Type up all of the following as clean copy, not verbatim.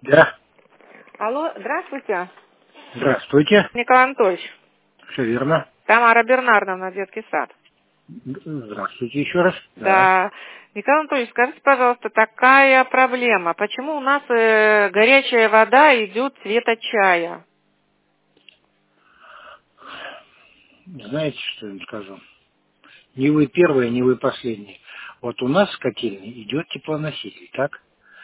Да. Алло, здравствуйте. Здравствуйте. Николай Анатольевич. Все верно. Тамара Бернардовна, детский сад. Здравствуйте еще раз. Да. Да. Николай Анатольевич, скажите, пожалуйста, такая проблема. Почему у нас горячая вода идет цвета чая? Знаете, что я вам скажу? Не вы первые, не вы последние. Вот у нас в котельне идет теплоноситель, так?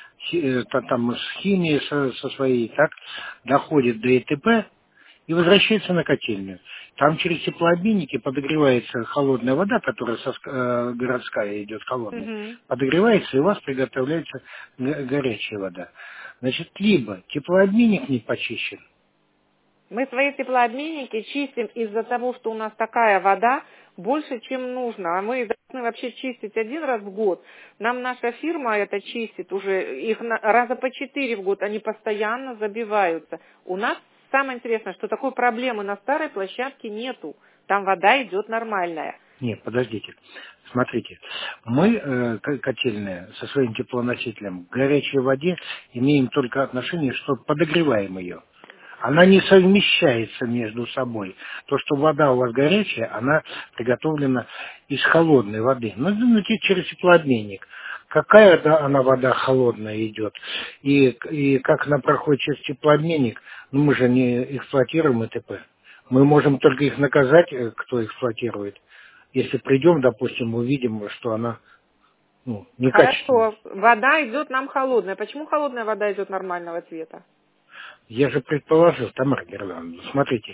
Там с химией со своей, так? Доходит до ЭТП и возвращается на котельную. Там через теплообменники подогревается холодная вода, которая городская идет холодная, Угу. подогревается, и у вас приготовляется горячая вода. Значит, либо теплообменник не почищен. Мы свои теплообменники чистим из-за того, что у нас такая вода больше, чем нужно. А мы должны вообще чистить один раз в год. Нам наша фирма это чистит уже, их раза по 4 в год, они постоянно забиваются. У нас самое интересное, что такой проблемы на старой площадке нету. Там вода идет нормальная. Нет, подождите. Смотрите, мы, котельная, со своим теплоносителем к горячей воде имеем только отношение, что подогреваем ее. Она не совмещается между собой. То, что вода у вас горячая, она приготовлена из холодной воды. Ну, через теплообменник. Какая она вода холодная идет, и как она проходит через теплообменник, ну мы же не эксплуатируем ЭТП. Мы можем только их наказать, кто эксплуатирует. Если придем, допустим, увидим, что она некачественная. Хорошо, вода идет нам холодная. Почему холодная вода идет нормального цвета? Я же предположил, Тамара Германовна, смотрите,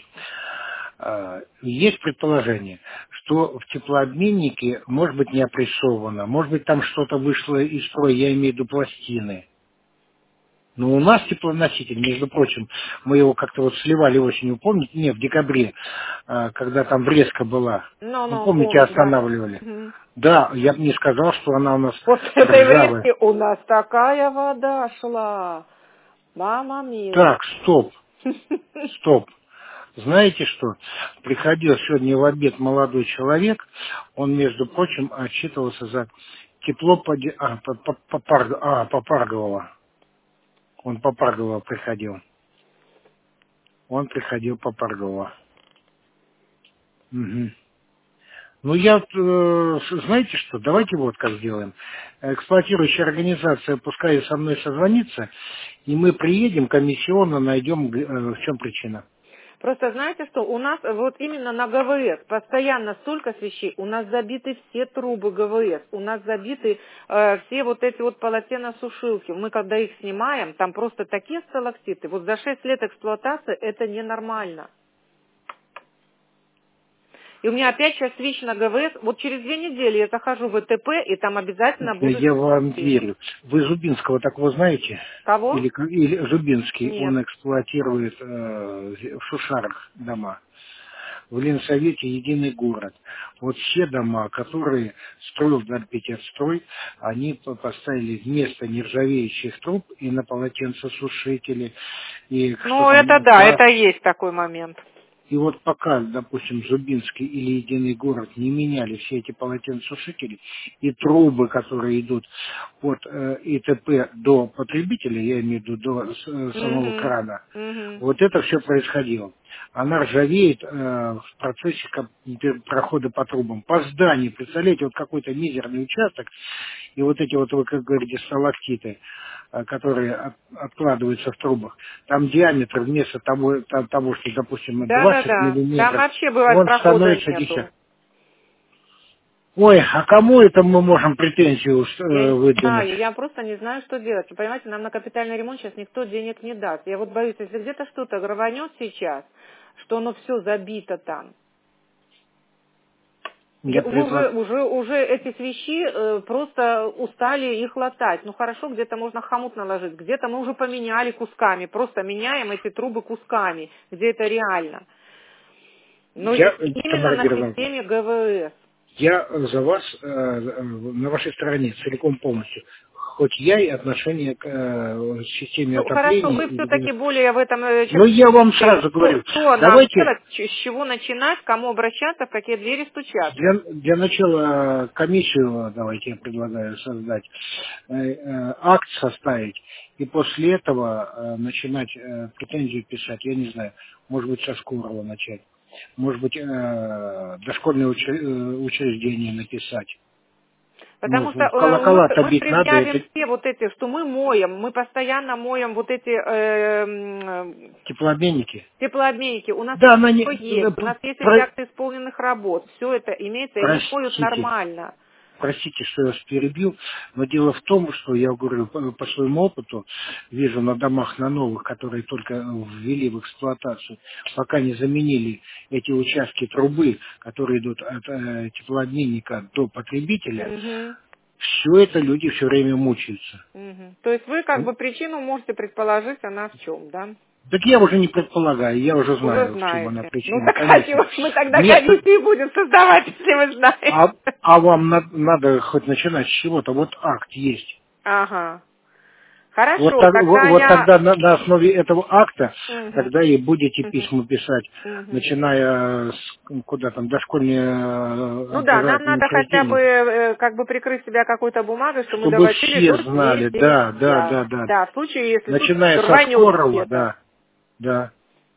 есть предположение, что в теплообменнике может быть не опрессовано, может быть там что-то вышло из строя, я имею в виду пластины. Но у нас теплоноситель, между прочим, мы его как-то вот сливали осенью, помните? Не, в декабре, когда там врезка была. Ну, Ну, помните, помню, да. останавливали. Мгм. Да, я бы не сказал, что она у нас После этой ржавая. врезки у нас такая вода шла. Мама мила. Так, стоп. Знаете что? Приходил сегодня в обед молодой человек, он, между прочим, отчитывался за тепло Попаргового. Он Попаргового приходил. Он приходил Попаргового. Угу. Ну, знаете что, давайте вот как сделаем. Эксплуатирующая организация пускай со мной созвонится, и мы приедем, комиссионно найдем, в чем причина. Просто знаете что, у нас вот именно на ГВС постоянно столько свечей, у нас забиты все трубы ГВС, у нас забиты все вот эти вот полотеносушилки. Мы когда их снимаем, там просто такие сталактиты. Вот за 6 лет эксплуатации это ненормально. И у меня опять сейчас свич на ГВС. Вот через 2 недели я захожу в ЭТП, и там обязательно будут Я вам свечи. верю. Вы Зубинского такого знаете? Кого? Или Зубинский, Нет. он эксплуатирует в Шушарах дома. В Ленсовете единый город. Вот все дома, которые строил Дарпетевстрой, они поставили вместо нержавеющих труб и на полотенцесушители, и что Ну, там, это да, это есть такой момент. и вот пока, допустим, Зубинский или Единый город не меняли все эти полотенцесушители и трубы, которые идут от ИТП до потребителя, я имею в виду до самого Угу. крана, Угу. вот это все происходило. Она ржавеет в процессе прохода по трубам. По зданию, представляете, вот какой-то мизерный участок, и вот эти вот, вы как говорите, сталактиты, которые откладываются в трубах, там диаметр вместо того, что, допустим, 20 Да-да-да. Там миллиметров, вообще бывает он прохода становится 10. нету. Ой, а кому это мы можем претензию Я не выдвинуть? знаю, я просто не знаю, что делать. Вы понимаете, нам на капитальный ремонт сейчас никто денег не даст. Я вот боюсь, если где-то что-то рванет сейчас, что оно все забито там. Я предлагаю. Уже эти свечи просто устали их латать. Ну хорошо, где-то можно хомут наложить, где-то мы уже поменяли кусками, просто меняем эти трубы кусками, где это реально. Но именно Тамара на Германовна, системе ГВС. я за вас на вашей стороне целиком полностью. хоть я и отношение к системе Ну, хорошо, отопления. вы все-таки более в этом... Но я вам сразу говорю, Что нам давайте делать, с чего начинать, к кому обращаться, в какие двери стучаться? для начала комиссию, давайте я предлагаю создать, акт составить, и после этого начинать претензию писать, я не знаю, может быть, со Скорого начать, может быть, дошкольное учреждение написать. Ну, Потому что в колокола-то мы бить надо, предъявим это все вот эти, что мы моем, мы постоянно моем вот эти теплообменники. теплообменники. У нас Да, она все не... есть, у нас есть эти акты исполненных работ, все это имеется, и они моют Простите. нормально. Простите, что я вас перебил, но дело в том, что я говорю по своему опыту, вижу на домах, на новых, которые только ввели в эксплуатацию, пока не заменили эти участки трубы, которые идут от теплообменника до потребителя, Мгм. все это люди все время мучаются. Мгм. То есть вы как бы причину можете предположить, она в чем, да? Так я уже не предполагаю, я уже Уже знаю, в чем она знаете. Ну причина, так конечно. уж мы тогда Место, комиссии будем создавать, если вы знаете. а вам надо хоть начинать с чего-то, вот акт есть. Ага. Хорошо, тогда Вот я... тогда на основе этого акта Мгм. тогда и будете Мгм. письма писать, Мгм. начиная с куда там, дошкольные Ну да, нам образовательные надо хотя бы учреждения, как бы прикрыть себя какой-то бумагой, что мы чтобы доводили все до знали, здесь и да, да, сейчас. да, да. Да, в случае, если тут Начиная со рванет Скорого, где-то. да, да,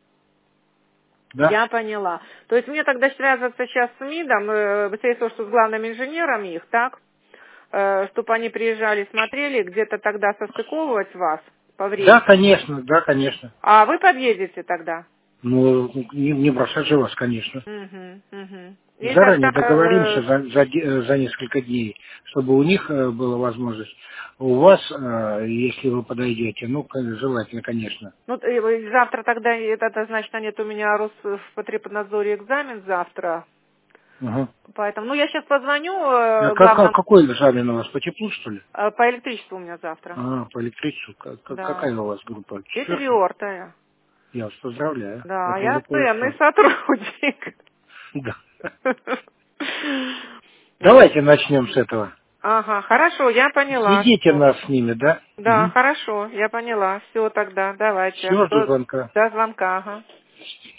да. Я поняла. То есть мне тогда связываться сейчас с МИДом, быстрее всего, что с главным инженером их, так? Чтобы они приезжали, смотрели, где-то тогда состыковывать вас по Да, времени. конечно, да, конечно. А вы подъедете тогда? Ну, не бросать же вас, конечно. Угу, угу. И Заранее тогда, договоримся за несколько дней, чтобы у них была возможность. У вас, если вы подойдете, ну, желательно, конечно. ну, завтра тогда, это значит, нет у меня Роспотребнадзоре экзамен завтра. Ага. Поэтому, ну, я сейчас позвоню А главному, какой экзамен у вас? По теплу, что ли? по электричеству у меня завтра. А, по электричеству. Да. Какая у вас группа? 4-я? 4-я. Я вас поздравляю. Да, Это я уже ценный кое-что. сотрудник. Да. Давайте начнем с этого. Ага, хорошо, я поняла. Сведите нас с ними, да? Да, Угу. хорошо, я поняла. Все тогда, давайте. Все, жду звонка. До звонка, ага.